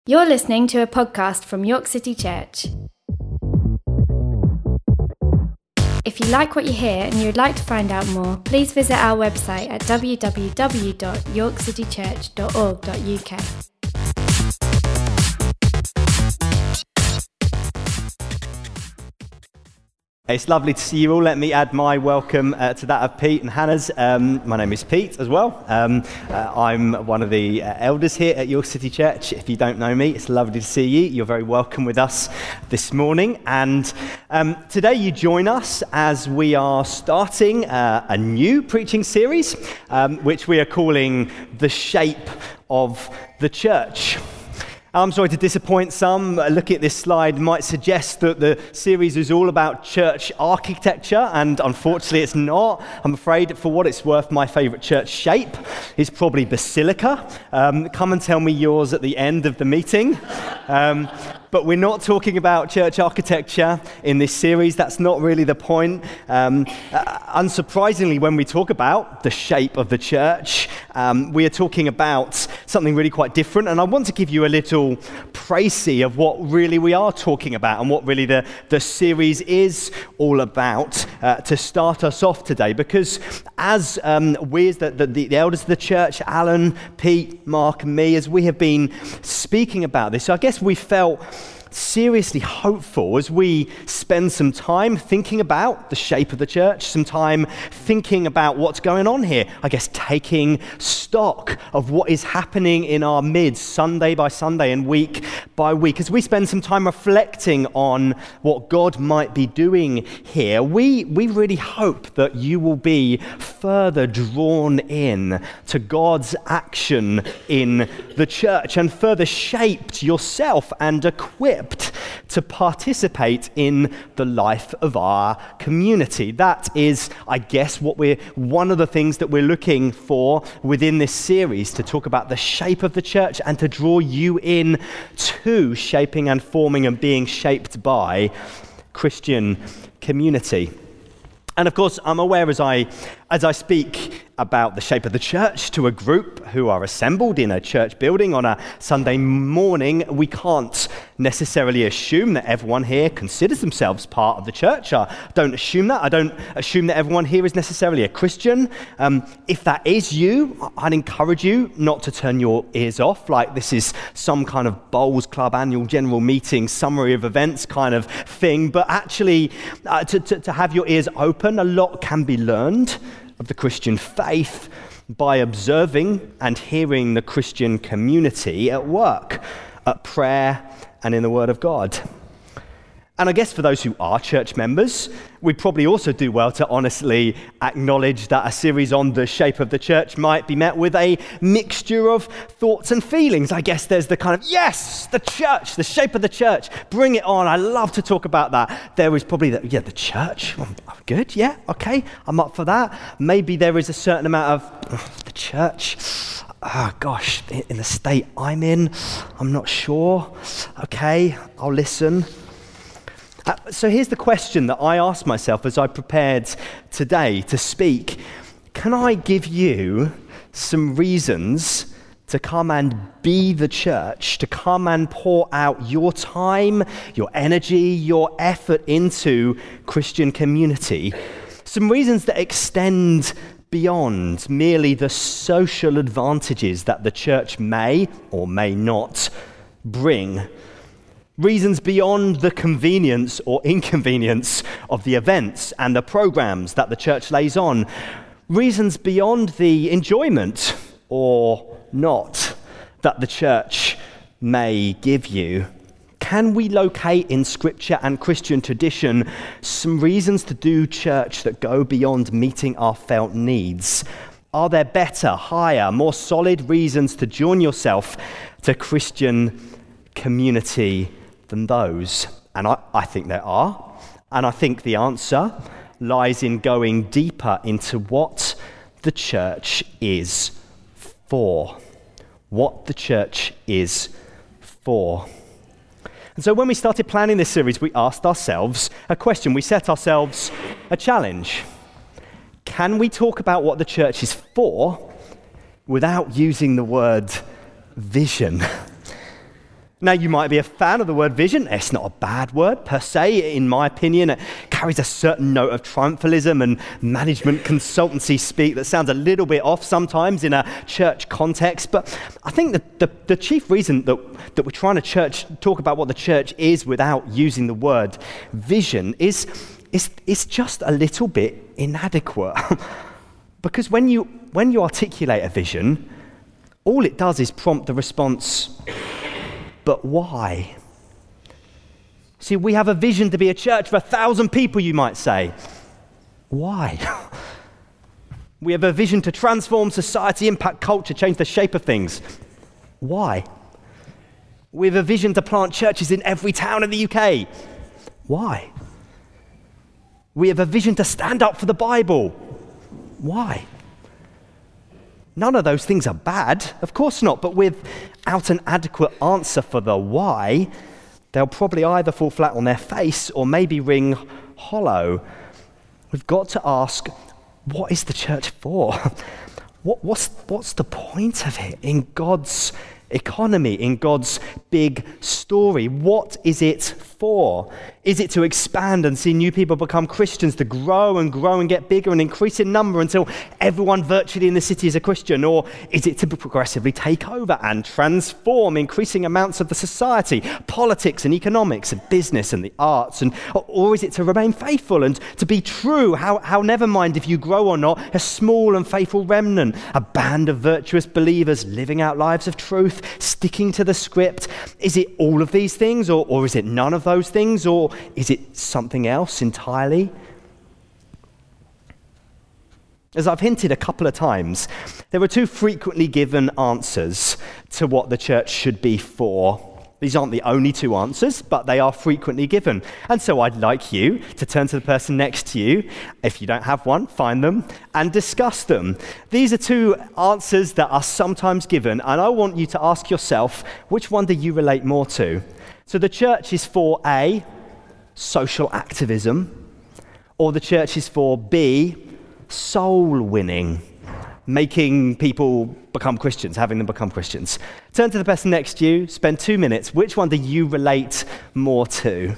You're listening to a podcast from York City Church. If you like what you hear and you would like to find out more, please visit our website at www.yorkcitychurch.org.uk. It's lovely to see you all. Let me add my welcome to that of Pete and Hannah's. My name is Pete as well. I'm one of the elders here at York City Church. If you don't know me, it's lovely to see you. You're very welcome with us this morning. And today you join us as we are starting a new preaching series, which we are calling The Shape of the Church. I'm sorry to disappoint some. Looking at this slide might suggest that the series is all about church architecture, and unfortunately it's not. I'm afraid, for what it's worth, my favourite church shape is probably Basilica. Come and tell me yours at the end of the meeting. But we're not talking about church architecture in this series. That's not really the point. Unsurprisingly, when we talk about the shape of the church, we are talking about something really quite different. And I want to give you a little précis of what really we are talking about and what really the series is all about to start us off today. Because as we, as the elders of the church, Alan, Pete, Mark, and me, as we have been speaking about this, I guess we felt seriously hopeful as we spend some time thinking about the shape of the church, some time thinking about what's going on here. I guess taking stock of what is happening in our midst, Sunday by Sunday and week by week. As we spend some time reflecting on what God might be doing here, we really hope that you will be further drawn in to God's action in the church and further shaped yourself and equipped to participate in the life of our community. That is, I guess, one of the things that we're looking for within this series, to talk about the shape of the church and to draw you in to shaping and forming and being shaped by Christian community. And of course, I'm aware as I speak about the shape of the church to a group who are assembled in a church building on a Sunday morning, we can't necessarily assume that everyone here considers themselves part of the church. I don't assume that. I don't assume that everyone here is necessarily a Christian. If that is you, I'd encourage you not to turn your ears off like this is some kind of Bowls Club annual general meeting summary of events kind of thing, but actually to have your ears open. A lot can be learned of the Christian faith by observing and hearing the Christian community at work, at prayer, and in the Word of God. And I guess for those who are church members, we probably also do well to honestly acknowledge that a series on the shape of the church might be met with a mixture of thoughts and feelings. I guess there's the kind of, yes, the church, the shape of the church, bring it on. I love to talk about that. There is probably the church, good, yeah, okay, I'm up for that. Maybe there is a certain amount of the church. Oh gosh, in the state I'm in, I'm not sure. Okay, I'll listen. So here's the question that I asked myself as I prepared today to speak. Can I give you some reasons to come and be the church, to come and pour out your time, your energy, your effort into Christian community? Some reasons that extend beyond merely the social advantages that the church may or may not bring. Reasons beyond the convenience or inconvenience of the events and the programs that the church lays on. Reasons beyond the enjoyment or not that the church may give you. Can we locate in Scripture and Christian tradition some reasons to do church that go beyond meeting our felt needs? Are there better, higher, more solid reasons to join yourself to Christian community than those? And I think there are. And I think the answer lies in going deeper into what the church is for. What the church is for. And so when we started planning this series, we asked ourselves a question. We set ourselves a challenge. Can we talk about what the church is for without using the word vision? Now, you might be a fan of the word vision. It's not a bad word per se, in my opinion. It carries a certain note of triumphalism and management consultancy speak that sounds a little bit off sometimes in a church context. But I think that the chief reason that we're trying to talk about what the church is without using the word vision is just a little bit inadequate. Because when you articulate a vision, all it does is prompt the response, but why? See, we have a vision to be a church for 1,000 people, you might say. Why? We have a vision to transform society, impact culture, change the shape of things. Why? We have a vision to plant churches in every town in the UK. Why? We have a vision to stand up for the Bible. Why? None of those things are bad, of course not, but without an adequate answer for the why, they'll probably either fall flat on their face or maybe ring hollow. We've got to ask, what is the church for? What's the point of it in God's economy, in God's big story? What is it for? Is it to expand and see new people become Christians, to grow and get bigger and increase in number until everyone virtually in the city is a Christian? Or is it to progressively take over and transform increasing amounts of the society, politics and economics and business and the arts? Or is it to remain faithful and to be true, how never mind if you grow or not, a small and faithful remnant, a band of virtuous believers living out lives of truth, sticking to the script? Is it all of these things, or is it none of those things, or is it something else entirely? As I've hinted a couple of times, there are two frequently given answers to what the church should be for. These aren't the only two answers, but they are frequently given. And so I'd like you to turn to the person next to you. If you don't have one, find them and discuss them. These are two answers that are sometimes given, and I want you to ask yourself, which one do you relate more to? So the church is for A, social activism, or the church is for B, soul winning, making people become Christians, having them become Christians. Turn to the person next to you, spend 2 minutes. Which one do you relate more to?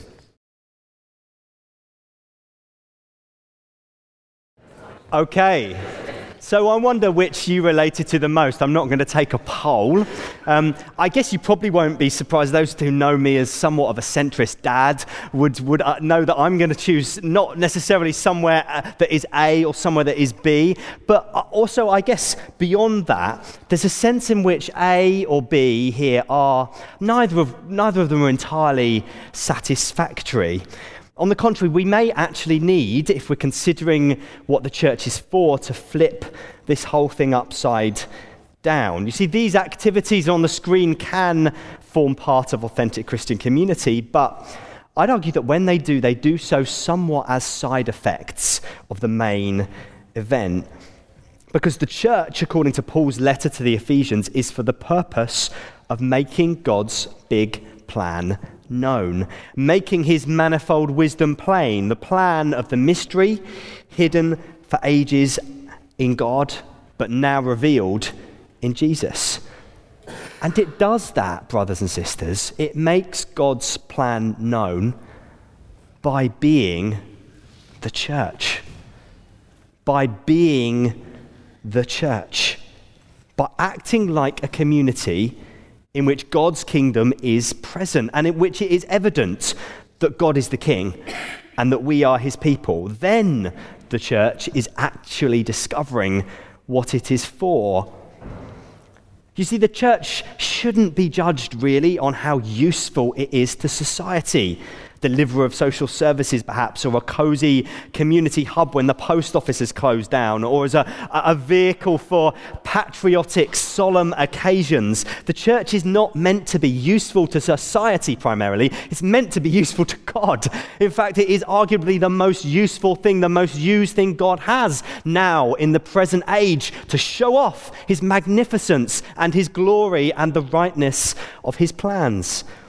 Okay. So I wonder which you related to the most. I'm not going to take a poll. I guess you probably won't be surprised. Those who know me as somewhat of a centrist dad would know that I'm going to choose not necessarily somewhere that is A or somewhere that is B, but also I guess beyond that, there's a sense in which A or B here are neither of them are entirely satisfactory. On the contrary, we may actually need, if we're considering what the church is for, to flip this whole thing upside down. You see, these activities on the screen can form part of authentic Christian community, but I'd argue that when they do so somewhat as side effects of the main event. Because the church, according to Paul's letter to the Ephesians, is for the purpose of making God's big plan known, making his manifold wisdom plain, the plan of the mystery hidden for ages in God, but now revealed in Jesus. And it does that, brothers and sisters. It makes God's plan known by being the church. By being the church. By acting like a community in which God's kingdom is present and in which it is evident that God is the king and that we are his people. Then the church is actually discovering what it is for. You see, the church shouldn't be judged really on how useful it is to society. Deliverer of social services, perhaps, or a cozy community hub when the post office is closed down, or as a vehicle for patriotic, solemn occasions. The church is not meant to be useful to society primarily. It's meant to be useful to God. In fact, it is arguably the most useful thing, the most used thing God has now in the present age to show off his magnificence and his glory and the rightness of his plans.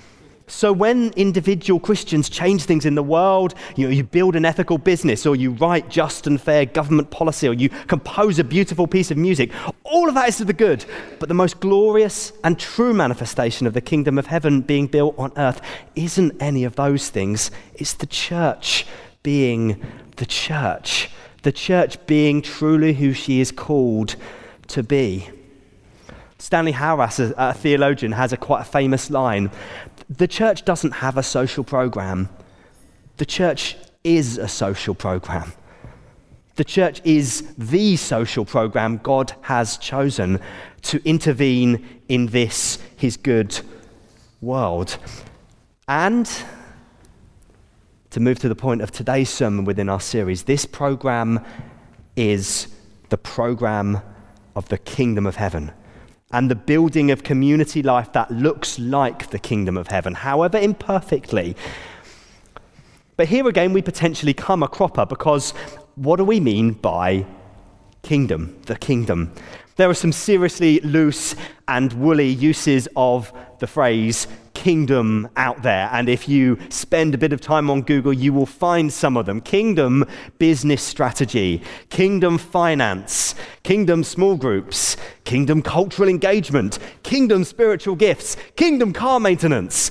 So when individual Christians change things in the world, you build an ethical business, or you write just and fair government policy, or you compose a beautiful piece of music, all of that is to the good. But the most glorious and true manifestation of the kingdom of heaven being built on earth isn't any of those things. It's the church being the church. The church being truly who she is called to be. Stanley Hauerwas, a theologian, has quite a famous line. The church doesn't have a social program. The church is a social program. The church is the social program God has chosen to intervene in this, his good world. And to move to the point of today's sermon within our series, this program is the program of the kingdom of heaven and the building of community life that looks like the kingdom of heaven, however imperfectly. But here again, we potentially come a cropper, because what do we mean by kingdom, the kingdom? There are some seriously loose and woolly uses of the phrase kingdom out there, and if you spend a bit of time on Google, you will find some of them. Kingdom business strategy, kingdom finance, kingdom small groups, kingdom cultural engagement, kingdom spiritual gifts, kingdom car maintenance.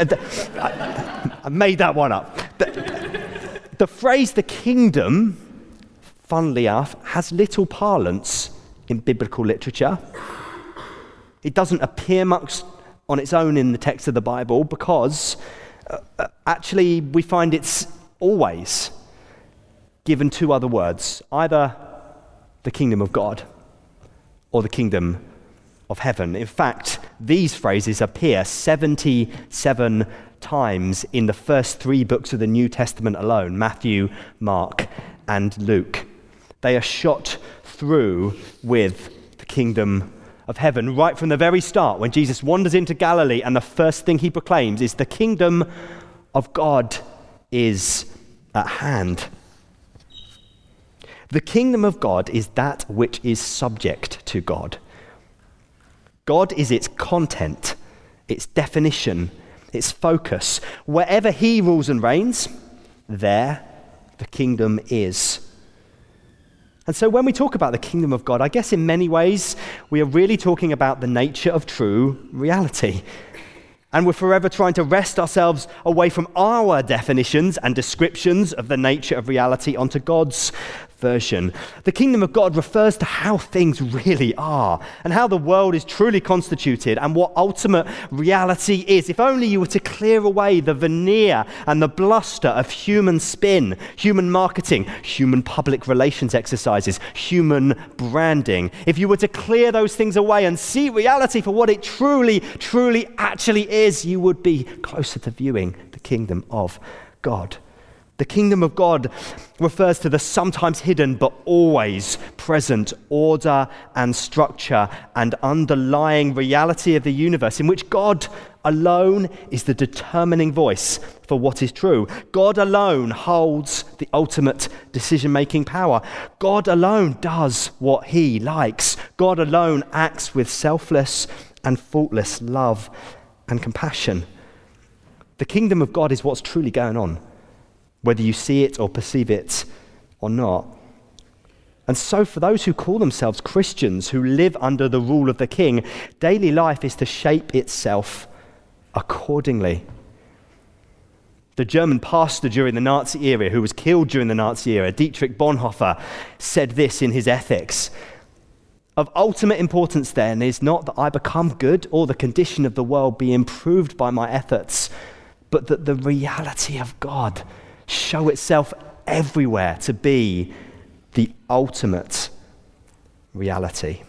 I made that one up. The phrase the kingdom, funnily enough, has little parlance in biblical literature. It doesn't appear much on its own in the text of the Bible, because actually we find it's always given two other words, either the kingdom of God or the kingdom of heaven. In fact, these phrases appear 77 times in the first three books of the New Testament alone, Matthew, Mark, and Luke. They are shot through with the kingdom of heaven right from the very start, when Jesus wanders into Galilee and the first thing he proclaims is the kingdom of God is at hand. The kingdom of God is that which is subject to God. God is its content, its definition, its focus. Wherever he rules and reigns, there the kingdom is. And so when we talk about the kingdom of God, I guess in many ways we are really talking about the nature of true reality. And we're forever trying to wrest ourselves away from our definitions and descriptions of the nature of reality onto God's version. The kingdom of God refers to how things really are and how the world is truly constituted and what ultimate reality is. If only you were to clear away the veneer and the bluster of human spin, human marketing, human public relations exercises, human branding. If you were to clear those things away and see reality for what it truly, truly actually is, you would be closer to viewing the kingdom of God. The kingdom of God refers to the sometimes hidden but always present order and structure and underlying reality of the universe, in which God alone is the determining voice for what is true. God alone holds the ultimate decision-making power. God alone does what he likes. God alone acts with selfless and faultless love and compassion. The kingdom of God is what's truly going on, whether you see it or perceive it or not. And so for those who call themselves Christians, who live under the rule of the King, daily life is to shape itself accordingly. The German pastor during the Nazi era, who was killed during the Nazi era, Dietrich Bonhoeffer, said this in his Ethics: "Of ultimate importance then is not that I become good or the condition of the world be improved by my efforts, but that the reality of God show itself everywhere to be the ultimate reality."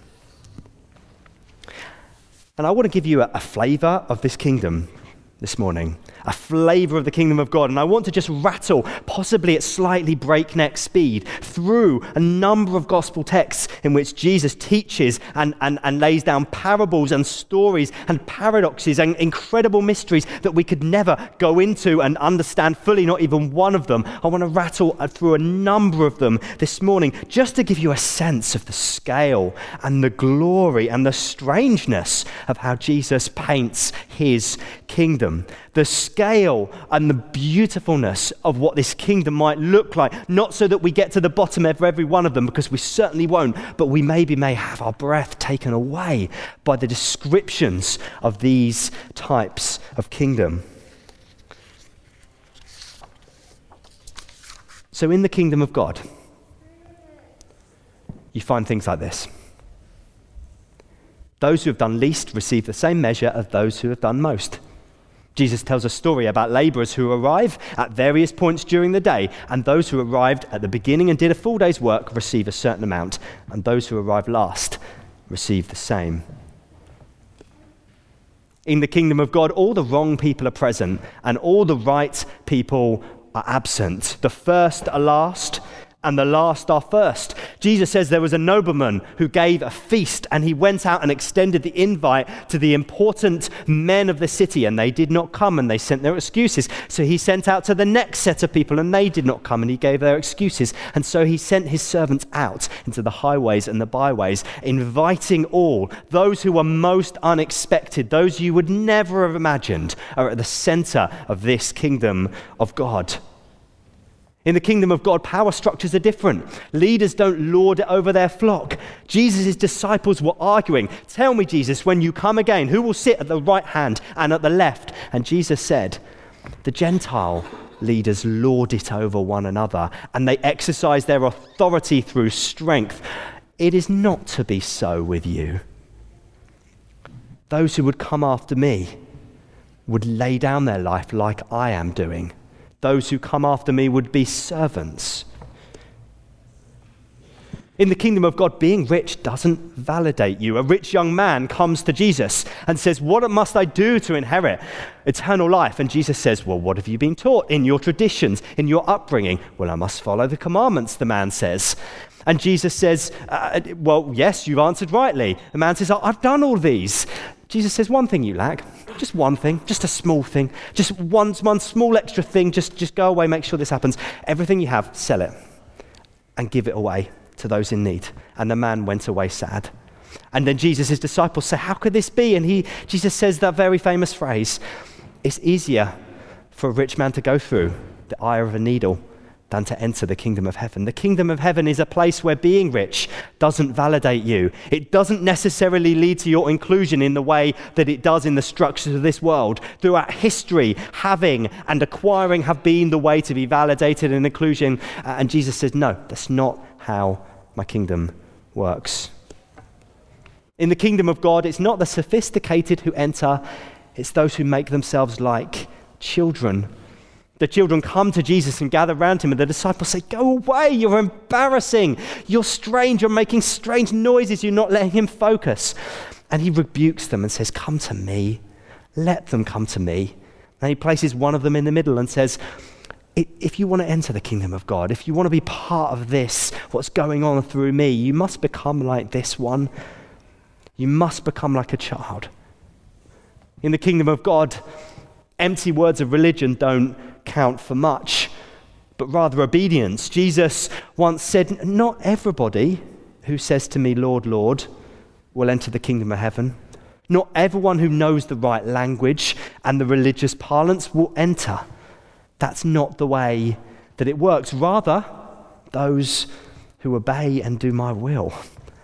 And I want to give you a flavor of this kingdom this morning. a flavor of the kingdom of God. And I want to just rattle, possibly at slightly breakneck speed, through a number of gospel texts in which Jesus teaches and lays down parables and stories and paradoxes and incredible mysteries that we could never go into and understand fully, not even one of them. I want to rattle through a number of them this morning just to give you a sense of the scale and the glory and the strangeness of how Jesus paints his kingdom. The scale and the beautifulness of what this kingdom might look like, not so that we get to the bottom of every one of them, because we certainly won't, but we maybe may have our breath taken away by the descriptions of these types of kingdom. So in the kingdom of God, you find things like this. Those who have done least receive the same measure as those who have done most. Jesus tells a story about laborers who arrive at various points during the day, and those who arrived at the beginning and did a full day's work receive a certain amount, and those who arrived last receive the same. In the kingdom of God, all the wrong people are present, and all the right people are absent. The first are last, and the last are first. Jesus says there was a nobleman who gave a feast, and he went out and extended the invite to the important men of the city, and they did not come, and they sent their excuses. So he sent out to the next set of people, and they did not come, and he gave their excuses. And so he sent his servants out into the highways and the byways, inviting all. Those who were most unexpected, those you would never have imagined, are at the center of this kingdom of God. In the kingdom of God, power structures are different. Leaders don't lord it over their flock. Jesus' disciples were arguing, "Tell me, Jesus, when you come again, who will sit at the right hand and at the left?" And Jesus said, "The Gentile leaders lord it over one another, and they exercise their authority through strength. It is not to be so with you. Those who would come after me would lay down their life like I am doing. Those who come after me would be servants." In the kingdom of God, being rich doesn't validate you. A rich young man comes to Jesus and says, "What must I do to inherit eternal life?" And Jesus says, "Well, what have you been taught in your traditions, in your upbringing?" "Well, I must follow the commandments," the man says. And Jesus says, "Well, yes, you've answered rightly." The man says, "I've done all these." Jesus says, "One thing you lack, just one thing, just a small thing, just one small extra thing, just go away, make sure this happens. Everything you have, sell it and give it away to those in need." And the man went away sad. And then Jesus' disciples say, "How could this be?" And Jesus says that very famous phrase, "It's easier for a rich man to go through the eye of a needle than to enter the kingdom of heaven." The kingdom of heaven is a place where being rich doesn't validate you. It doesn't necessarily lead to your inclusion in the way that it does in the structures of this world. Throughout history, having and acquiring have been the way to be validated and inclusion. And Jesus says, no, that's not how my kingdom works. In the kingdom of God, it's not the sophisticated who enter, it's those who make themselves like children. The children come to Jesus and gather around him, and the disciples say, "Go away, you're embarrassing. You're strange, you're making strange noises, you're not letting him focus." And he rebukes them and says, "Come to me, let them come to me." And he places one of them in the middle and says, if you want to enter the kingdom of God, if you want to be part of this, what's going on through me, you must become like this one. You must become like a child. In the kingdom of God, empty words of religion don't count for much, but rather obedience. Jesus once said, "Not everybody who says to me, 'Lord, Lord,' will enter the kingdom of heaven. Not everyone who knows the right language and the religious parlance will enter." That's not the way that it works. Rather, those who obey and do my will.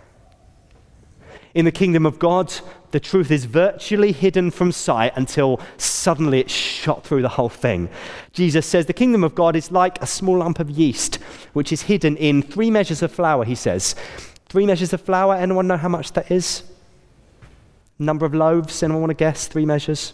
In the kingdom of God, the truth is virtually hidden from sight until suddenly it's shot through the whole thing. Jesus says the kingdom of God is like a small lump of yeast, which is hidden in 3 measures of flour, he says. 3 measures of flour, anyone know how much that is? Number of loaves, anyone want to guess? 3 measures?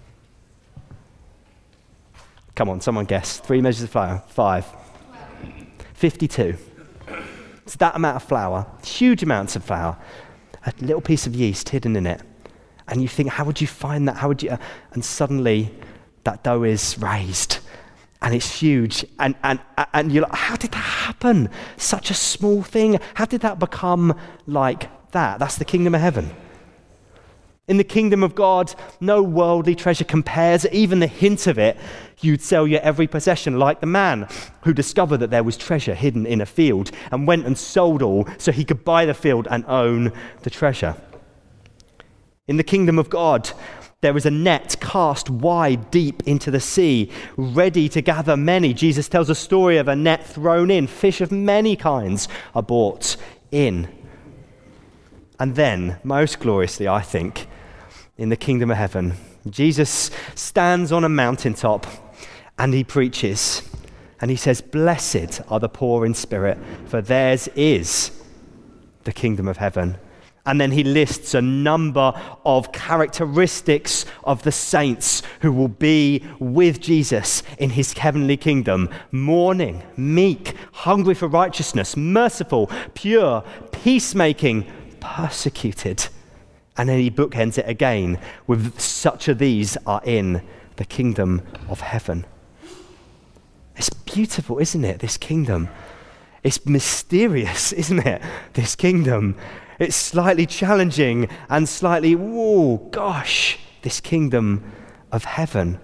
Come on, someone guess. 3 measures of flour. 5. 52. It's that amount of flour, huge amounts of flour. A little piece of yeast hidden in it. And you think, how would you find that? How would you? And suddenly that dough is raised. And it's huge. And you're like, how did that happen? Such a small thing. How did that become like that? That's the kingdom of heaven. In the kingdom of God, no worldly treasure compares. Even the hint of it, you'd sell your every possession, like the man who discovered that there was treasure hidden in a field and went and sold all so he could buy the field and own the treasure. In the kingdom of God, there is a net cast wide deep into the sea, ready to gather many. Jesus tells a story of a net thrown in. Fish of many kinds are brought in. And then, most gloriously, I think, in the kingdom of heaven, Jesus stands on a mountaintop and he preaches. And he says, "Blessed are the poor in spirit, for theirs is the kingdom of heaven." And then he lists a number of characteristics of the saints who will be with Jesus in his heavenly kingdom: mourning, meek, hungry for righteousness, merciful, pure, peacemaking, persecuted. And then he bookends it again with such of these are in the kingdom of heaven. It's beautiful, isn't it, this kingdom? It's mysterious, isn't it, this kingdom? It's slightly challenging and slightly, whoa, gosh, this kingdom of heaven.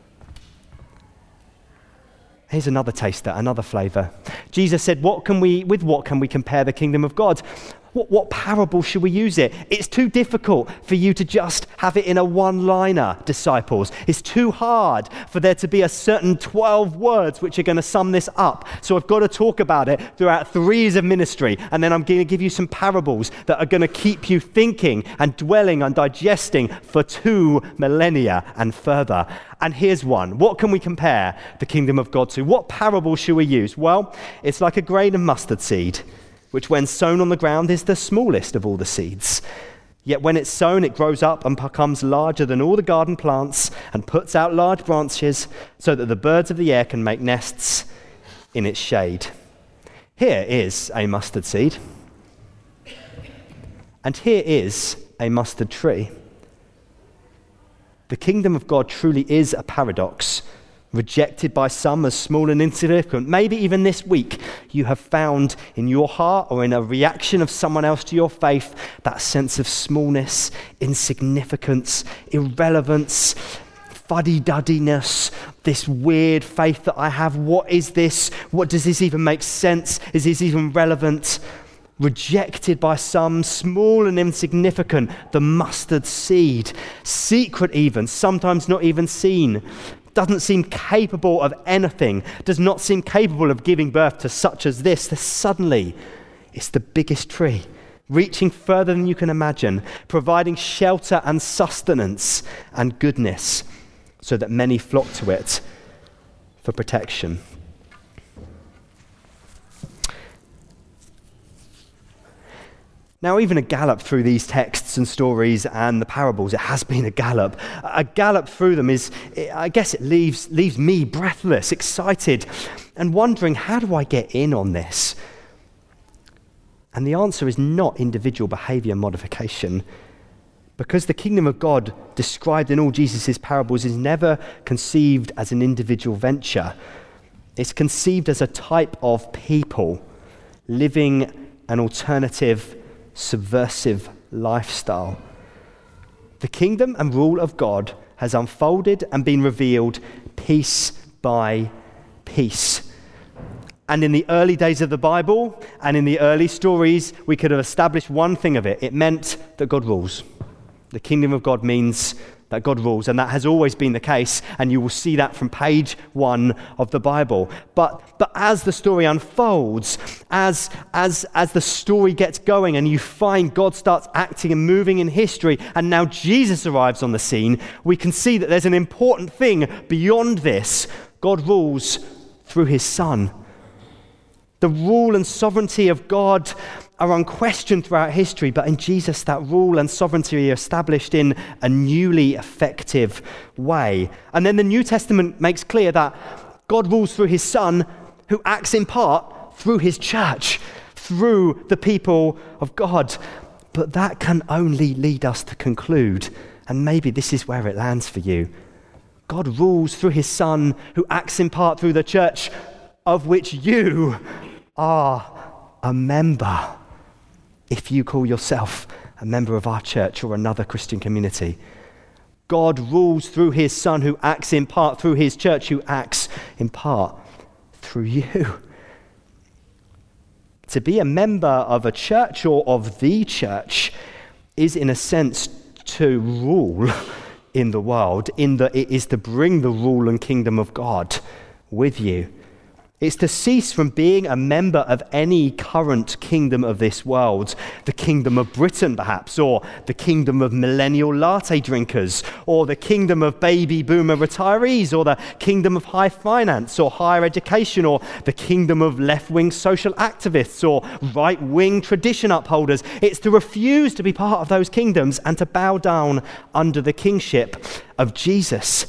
Here's another taster, another flavor. Jesus said, with what can we compare the kingdom of God? What parable should we use it? It's too difficult for you to just have it in a one-liner, disciples. It's too hard for there to be a certain 12 words which are going to sum this up. So I've got to talk about it throughout 3 years of ministry, and then I'm going to give you some parables that are going to keep you thinking and dwelling and digesting for 2 millennia and further. And here's one. What can we compare the kingdom of God to? What parable should we use? Well, it's like a grain of mustard seed, which when sown on the ground is the smallest of all the seeds. Yet when it's sown, it grows up and becomes larger than all the garden plants and puts out large branches so that the birds of the air can make nests in its shade. Here is a mustard seed. And here is a mustard tree. The kingdom of God truly is a paradox, rejected by some as small and insignificant. Maybe even this week you have found in your heart or in a reaction of someone else to your faith that sense of smallness, insignificance, irrelevance, fuddy-duddiness, this weird faith that I have. What is this? What does this even make sense? Is this even relevant? Rejected by some, small and insignificant, the mustard seed, secret even, sometimes not even seen, doesn't seem capable of anything, does not seem capable of giving birth to such as this. Then suddenly, it's the biggest tree, reaching further than you can imagine, providing shelter and sustenance and goodness, so that many flock to it for protection. Now, even a gallop through these texts and stories and the parables, it has been a gallop. A gallop through them I guess it leaves me breathless, excited, and wondering, how do I get in on this? And the answer is not individual behavior modification, because the kingdom of God described in all Jesus' parables is never conceived as an individual venture. It's conceived as a type of people living an alternative, subversive lifestyle. The kingdom and rule of God has unfolded and been revealed piece by piece. And in the early days of the Bible and in the early stories, we could have established one thing of it. It meant that God rules. The kingdom of God means that God rules, and that has always been the case, and you will see that from page 1 of the Bible. But as the story unfolds, as the story gets going and you find God starts acting and moving in history, and now Jesus arrives on the scene, we can see that there's an important thing beyond this. God rules through his Son. The rule and sovereignty of God are unquestioned throughout history, but in Jesus, that rule and sovereignty are established in a newly effective way. And then the New Testament makes clear that God rules through his Son, who acts in part through his church, through the people of God. But that can only lead us to conclude, and maybe this is where it lands for you, God rules through his Son, who acts in part through the church, of which you are a member. If you call yourself a member of our church or another Christian community, God rules through his Son, who acts in part through his church, who acts in part through you. To be a member of a church or of the church is, in a sense, to rule in the world, in that it is to bring the rule and kingdom of God with you. It's to cease from being a member of any current kingdom of this world, the kingdom of Britain perhaps, or the kingdom of millennial latte drinkers, or the kingdom of baby boomer retirees, or the kingdom of high finance or higher education, or the kingdom of left-wing social activists or right-wing tradition upholders. It's to refuse to be part of those kingdoms and to bow down under the kingship of Jesus.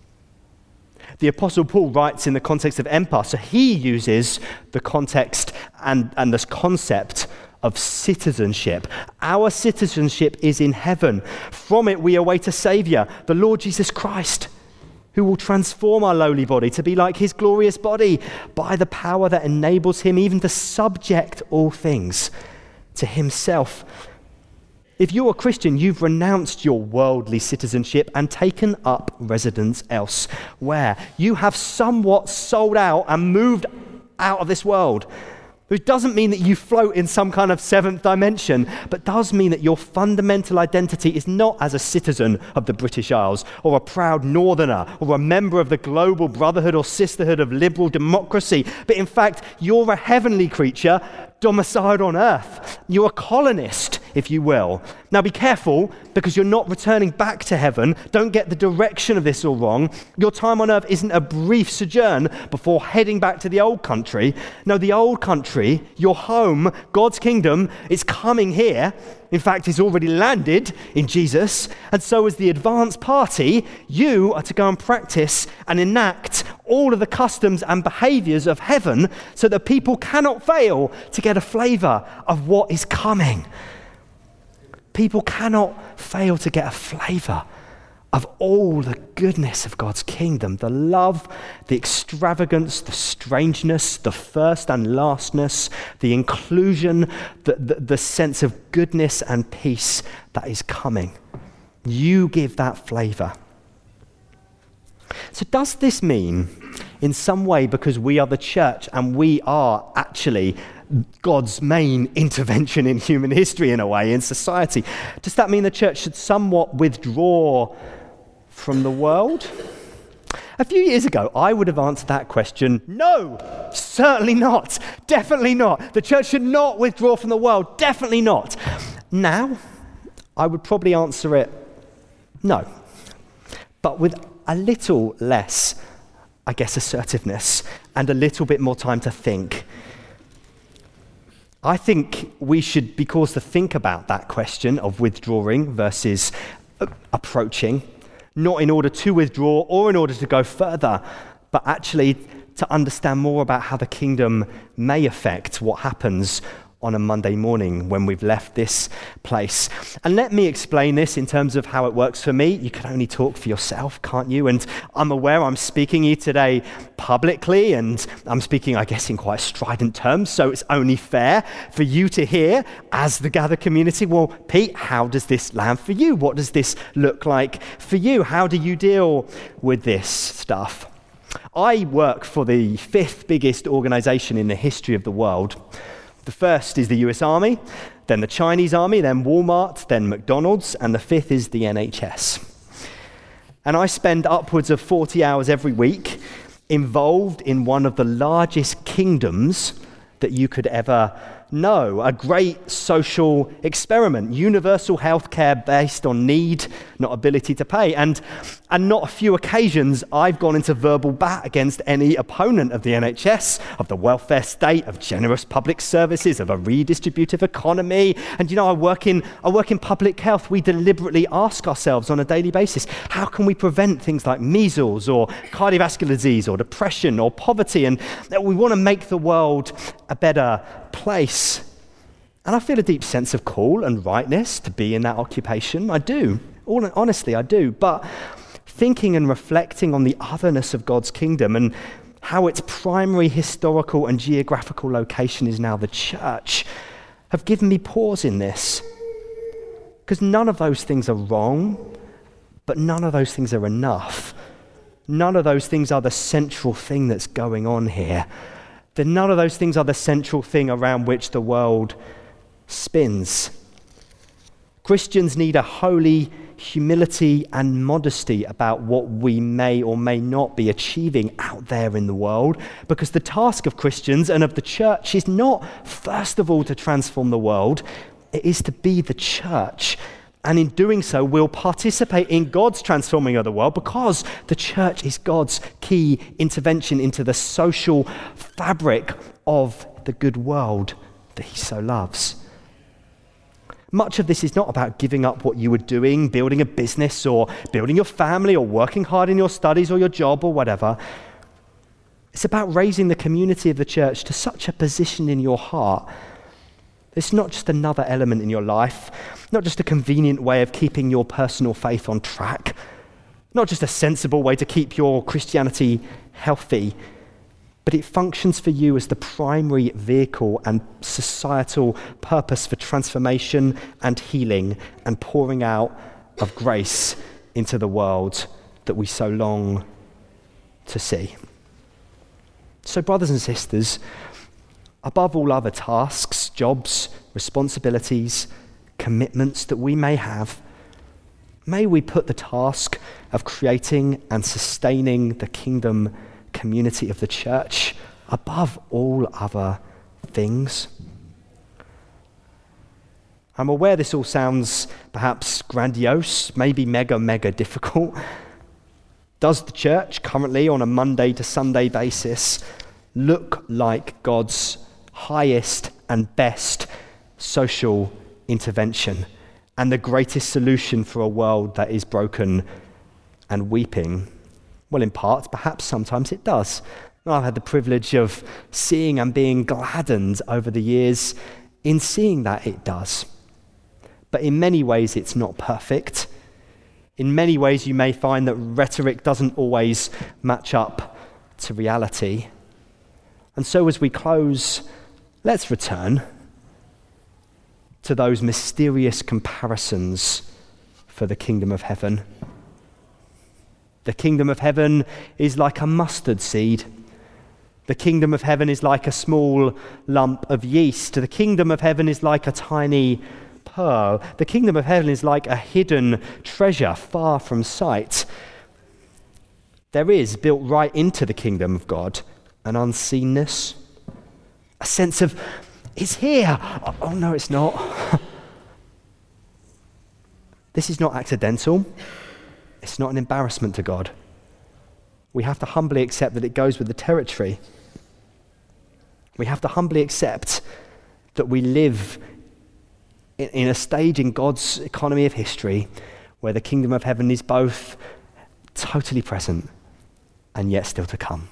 The Apostle Paul writes in the context of empire, so he uses the context and this concept of citizenship. Our citizenship is in heaven. From it we await a Saviour, the Lord Jesus Christ, who will transform our lowly body to be like his glorious body by the power that enables him even to subject all things to himself. If you're a Christian, you've renounced your worldly citizenship and taken up residence elsewhere. You have somewhat sold out and moved out of this world. Which doesn't mean that you float in some kind of seventh dimension, but does mean that your fundamental identity is not as a citizen of the British Isles, or a proud northerner, or a member of the global brotherhood or sisterhood of liberal democracy, but in fact, you're a heavenly creature domiciled on earth. You're a colonist, if you will. Now be careful, because you're not returning back to heaven. Don't get the direction of this all wrong. Your time on earth isn't a brief sojourn before heading back to the old country. No, the old country, your home, God's kingdom, is coming here. In fact, it's already landed in Jesus. And so as the advance party, you are to go and practice and enact all of the customs and behaviors of heaven so that people cannot fail to get a flavor of what is coming. People cannot fail to get a flavor of all the goodness of God's kingdom, the love, the extravagance, the strangeness, the first and lastness, the inclusion, the sense of goodness and peace that is coming. You give that flavor. So does this mean, in some way, because we are the church and we are actually God's main intervention in human history, in a way, in society, does that mean the church should somewhat withdraw from the world? A few years ago, I would have answered that question, no, certainly not, definitely not. The church should not withdraw from the world, definitely not. Now, I would probably answer it, no, but with a little less, I guess, assertiveness and a little bit more time to think. I think we should be caused to think about that question of withdrawing versus approaching, not in order to withdraw or in order to go further, but actually to understand more about how the kingdom may affect what happens on a Monday morning when we've left this place. And let me explain this in terms of how it works for me. You can only talk for yourself, can't you? And I'm aware I'm speaking to you today publicly, and I'm speaking, I guess, in quite strident terms, so it's only fair for you to hear as the Gather community. Well, Pete, how does this land for you? What does this look like for you? How do you deal with this stuff? I work for the fifth biggest organization in the history of the world. The first is the US Army, then the Chinese Army, then Walmart, then McDonald's, and the fifth is the NHS. And I spend upwards of 40 hours every week involved in one of the largest kingdoms that you could ever know, a great social experiment, universal healthcare based on need, not ability to pay. And not a few occasions I've gone into verbal bat against any opponent of the NHS, of the welfare state, of generous public services, of a redistributive economy. And I work in public health. We deliberately ask ourselves on a daily basis, how can we prevent things like measles or cardiovascular disease or depression or poverty? And we want to make the world a better place. And I feel a deep sense of call and rightness to be in that occupation. I do. Honestly, I do. But thinking and reflecting on the otherness of God's kingdom and how its primary historical and geographical location is now the church, have given me pause in this. Because none of those things are wrong, but none of those things are enough. None of those things are the central thing that's going on here. None of those things are the central thing around which the world spins. Christians need a holy humility and modesty about what we may or may not be achieving out there in the world, because the task of Christians and of the church is not, first of all, to transform the world. It is to be the church. And in doing so, we'll participate in God's transforming of the world, because the church is God's key intervention into the social fabric of the good world that he so loves. Much of this is not about giving up what you were doing, building a business or building your family or working hard in your studies or your job or whatever. It's about raising the community of the church to such a position in your heart. It's not just another element in your life, not just a convenient way of keeping your personal faith on track, not just a sensible way to keep your Christianity healthy, but it functions for you as the primary vehicle and societal purpose for transformation and healing and pouring out of grace into the world that we so long to see. So, brothers and sisters, above all other tasks, jobs, responsibilities, commitments that we may have, may we put the task of creating and sustaining the kingdom community of the church above all other things. I'm aware this all sounds perhaps grandiose, maybe mega difficult. Does the church currently, on a Monday to Sunday basis, look like God's highest and best social intervention and the greatest solution for a world that is broken and weeping? Well, in part, perhaps sometimes it does. I've had the privilege of seeing and being gladdened over the years in seeing that it does. But in many ways, it's not perfect. In many ways, you may find that rhetoric doesn't always match up to reality. And so as we close, let's return to those mysterious comparisons for the kingdom of heaven. The kingdom of heaven is like a mustard seed. The kingdom of heaven is like a small lump of yeast. The kingdom of heaven is like a tiny pearl. The kingdom of heaven is like a hidden treasure far from sight. There is, built right into the kingdom of God, an unseen-ness, a sense of, it's here. Oh no, it's not. This is not accidental. It's not an embarrassment to God. We have to humbly accept that it goes with the territory. We have to humbly accept that we live in a stage in God's economy of history where the kingdom of heaven is both totally present and yet still to come.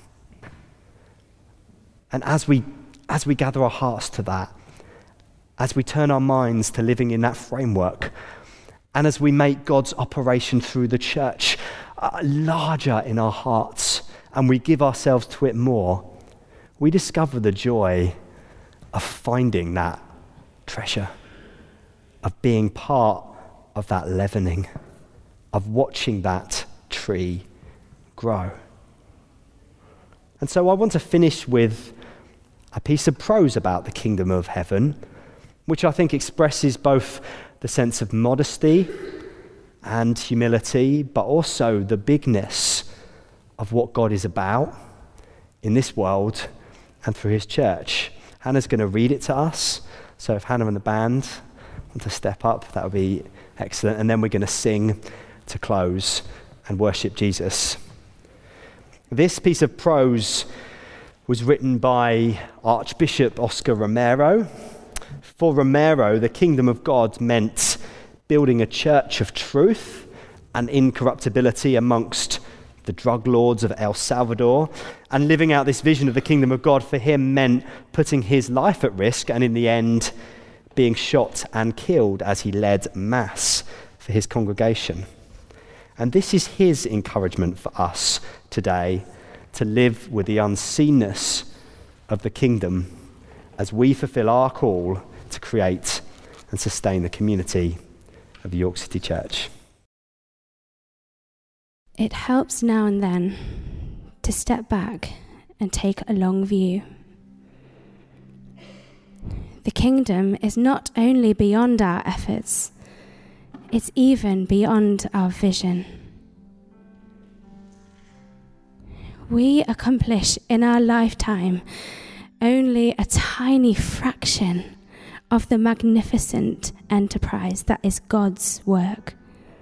And as we gather our hearts to that, as we turn our minds to living in that framework, and as we make God's operation through the church larger in our hearts, and we give ourselves to it more, we discover the joy of finding that treasure, of being part of that leavening, of watching that tree grow. And so I want to finish with a piece of prose about the kingdom of heaven, which I think expresses both the sense of modesty and humility, but also the bigness of what God is about in this world and through his church. Hannah's going to read it to us, so if Hannah and the band want to step up, that would be excellent, and then we're going to sing to close and worship Jesus. This piece of prose was written by Archbishop Oscar Romero. For Romero, the kingdom of God meant building a church of truth and incorruptibility amongst the drug lords of El Salvador. And living out this vision of the kingdom of God for him meant putting his life at risk and in the end being shot and killed as he led mass for his congregation. And this is his encouragement for us today, to live with the unseenness of the kingdom as we fulfill our call to create and sustain the community of the York City Church. It helps now and then to step back and take a long view. The kingdom is not only beyond our efforts, it's even beyond our vision. We accomplish in our lifetime only a tiny fraction of the magnificent enterprise that is God's work.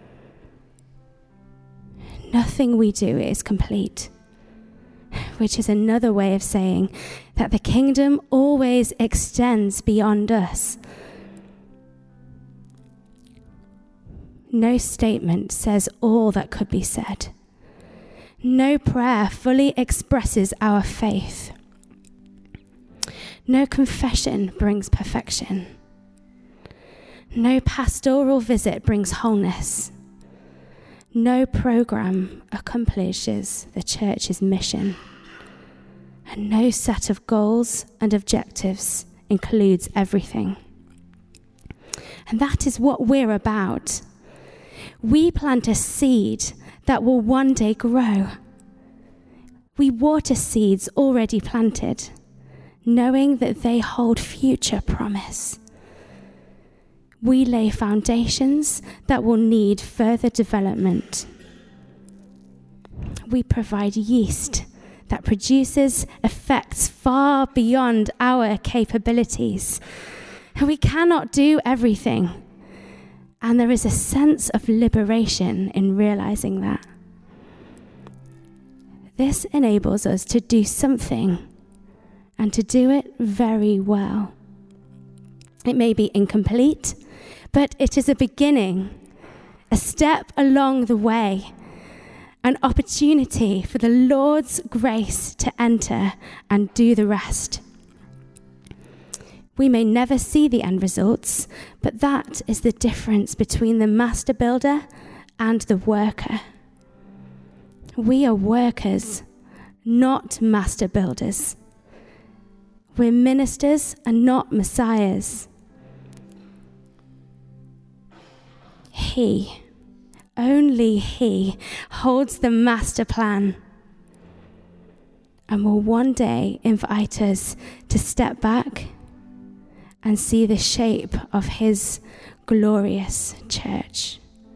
Nothing we do is complete, which is another way of saying that the kingdom always extends beyond us. No statement says all that could be said. No prayer fully expresses our faith. No confession brings perfection. No pastoral visit brings wholeness. No program accomplishes the church's mission. And no set of goals and objectives includes everything. And that is what we're about. We plant a seed that will one day grow. We water seeds already planted, knowing that they hold future promise. We lay foundations that will need further development. We provide yeast that produces effects far beyond our capabilities. We cannot do everything, and there is a sense of liberation in realizing that. This enables us to do something, and to do it very well. It may be incomplete, but it is a beginning, a step along the way, an opportunity for the Lord's grace to enter and do the rest. We may never see the end results, but that is the difference between the master builder and the worker. We are workers, not master builders. We're ministers and not messiahs. He, only he, holds the master plan and will one day invite us to step back and see the shape of his glorious church.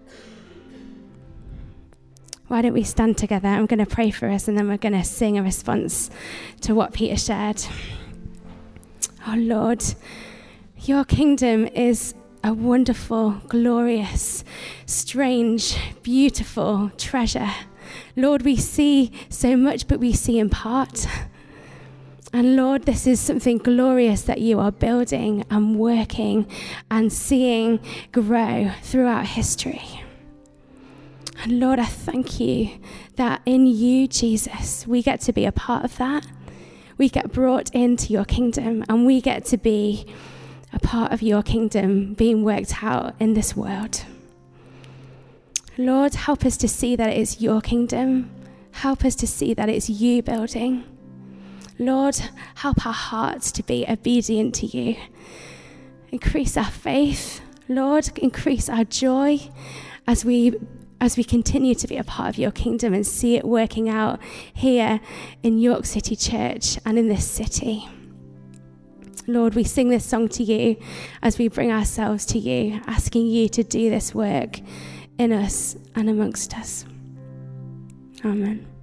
Why don't we stand together? I'm going to pray for us, and then we're going to sing a response to what Peter shared. Oh Lord, your kingdom is a wonderful, glorious, strange, beautiful treasure. Lord, we see so much, but we see in part. And Lord, this is something glorious that you are building and working and seeing grow throughout history. And Lord, I thank you that in you, Jesus, we get to be a part of that. We get brought into your kingdom, and we get to be a part of your kingdom being worked out in this world. Lord, help us to see that it's your kingdom. Help us to see that it's you building. Lord, help our hearts to be obedient to you. Increase our faith. Lord, increase our joy as we continue to be a part of your kingdom and see it working out here in York City Church and in this city. Lord, we sing this song to you as we bring ourselves to you, asking you to do this work in us and amongst us. Amen.